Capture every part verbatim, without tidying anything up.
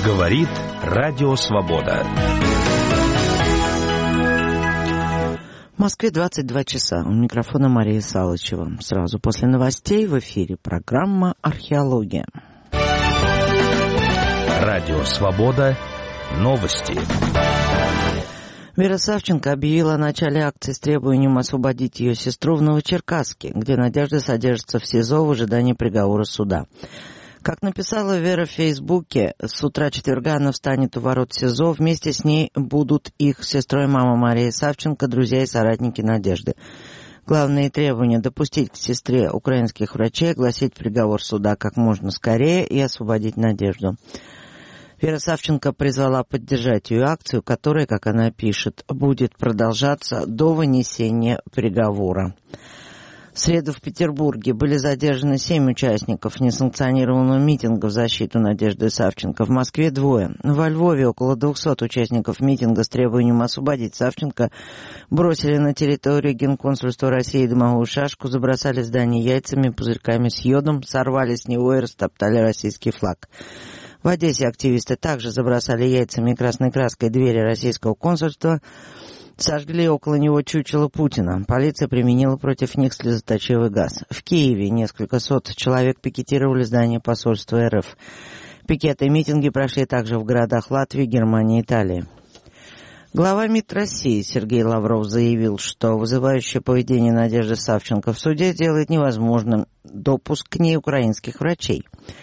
Говорит Радио Свобода. В Москве двадцать два часа. У микрофона Мария Салычева. Сразу после новостей в эфире программа «Археология». Радио Свобода. Новости. Вера Савченко объявила о начале акции с требованием освободить ее сестру в Новочеркасске, где Надежда содержится в СИЗО в ожидании приговора суда. Как написала Вера в Фейсбуке, с утра четверга она встанет у ворот СИЗО. Вместе с ней будут их сестра и мама Мария Савченко, друзья и соратники Надежды. Главные требования – допустить к сестре украинских врачей, огласить приговор суда как можно скорее и освободить Надежду. Вера Савченко призвала поддержать ее акцию, которая, как она пишет, будет продолжаться до вынесения приговора. В среду в Петербурге были задержаны семь участников несанкционированного митинга в защиту Надежды Савченко. В Москве двое. Во Львове около двухсот участников митинга с требованием освободить Савченко бросили на территорию Генконсульства России дымовую шашку, забросали здание яйцами, пузырьками с йодом, сорвали с него и растоптали российский флаг. В Одессе активисты также забросали яйцами и красной краской двери российского консульства, сожгли около него чучело Путина. Полиция применила против них слезоточивый газ. В Киеве несколько сот человек пикетировали здание посольства РФ. Пикеты и митинги прошли также в городах Латвии, Германии и Италии. Глава МИД России Сергей Лавров заявил, что вызывающее поведение Надежды Савченко в суде делает невозможным допуск к ней украинских врачей.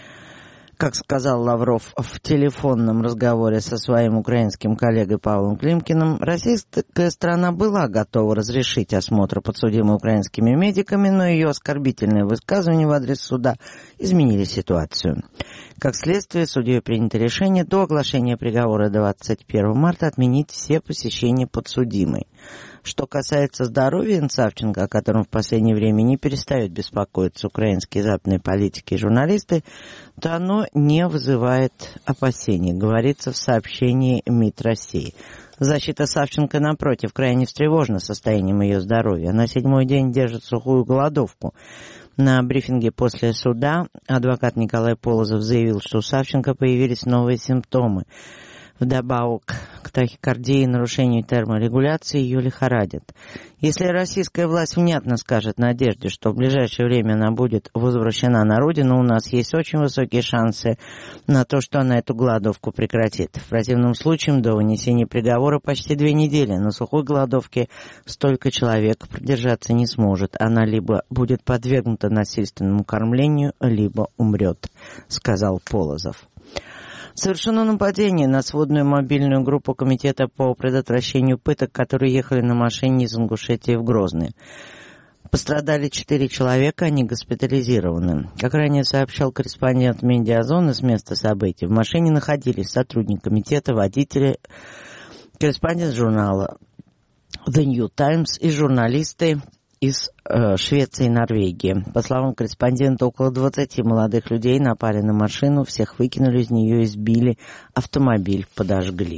Как сказал Лавров в телефонном разговоре со своим украинским коллегой Павлом Климкиным, российская страна была готова разрешить осмотр подсудимой украинскими медиками, но ее оскорбительные высказывания в адрес суда изменили ситуацию. Как следствие, судьей принято решение до оглашения приговора двадцать первого марта отменить все посещения подсудимой. Что касается здоровья Савченко, о котором в последнее время не перестают беспокоиться украинские западные политики и журналисты, то оно не вызывает опасений, говорится в сообщении МИД России. Защита Савченко, напротив, крайне встревожена состоянием ее здоровья. На седьмой день держит сухую голодовку. На брифинге после суда адвокат Николай Полозов заявил, что у Савченко появились новые симптомы. Вдобавок к тахикардии и нарушению терморегуляции ее лихорадит. Если российская власть внятно скажет Надежде, что в ближайшее время она будет возвращена на родину, у нас есть очень высокие шансы на то, что она эту голодовку прекратит. В противном случае до вынесения приговора почти две недели. На сухой голодовке столько человек продержаться не сможет. Она либо будет подвергнута насильственному кормлению, либо умрет, сказал Полозов. Совершено нападение на сводную мобильную группу Комитета по предотвращению пыток, которые ехали на машине из Ингушетии в Грозный. Пострадали четыре человека, они госпитализированы. Как ранее сообщал корреспондент «Медиазоны» с места событий, в машине находились сотрудник комитета, водители, корреспондент журнала The New Times и журналисты из э, Швеции и Норвегии. По словам корреспондента, около двадцати молодых людей напали на машину, всех выкинули из нее, избили, автомобиль подожгли.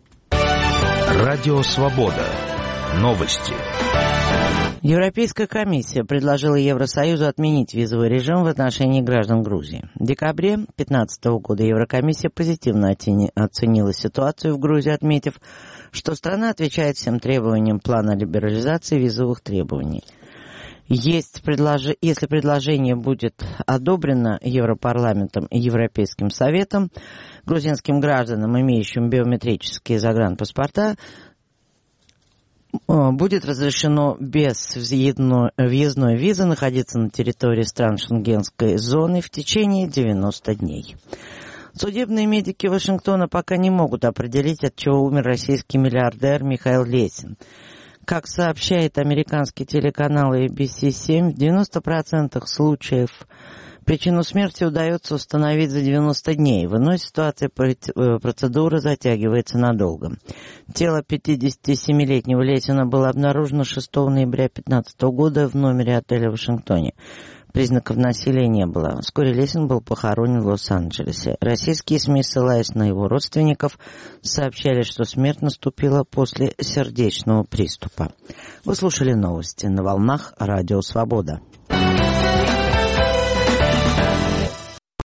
Радио Свобода. Новости. Европейская комиссия предложила Евросоюзу отменить визовый режим в отношении граждан Грузии. В декабре две тысячи пятнадцатого года Еврокомиссия позитивно оценила ситуацию в Грузии, отметив, что страна отвечает всем требованиям плана либерализации визовых требований. Есть предлож... Если предложение будет одобрено Европарламентом и Европейским Советом, грузинским гражданам, имеющим биометрические загранпаспорта, будет разрешено без въездной, въездной визы находиться на территории стран Шенгенской зоны в течение девяноста дней. Судебные медики Вашингтона пока не могут определить, от чего умер российский миллиардер Михаил Лесин. Как сообщает американский телеканал эй би си семь, в девяноста процентах случаев причину смерти удается установить за девяносто дней. В иной ситуации процедура затягивается надолго. Тело пятидесятисемилетнего Лесина было обнаружено шестого ноября две тысячи пятнадцатого года в номере отеля в Вашингтоне. Признаков насилия не было. Вскоре Лесин был похоронен в Лос-Анджелесе. Российские СМИ, ссылаясь на его родственников, сообщали, что смерть наступила после сердечного приступа. Вы слушали новости на волнах Радио Свобода.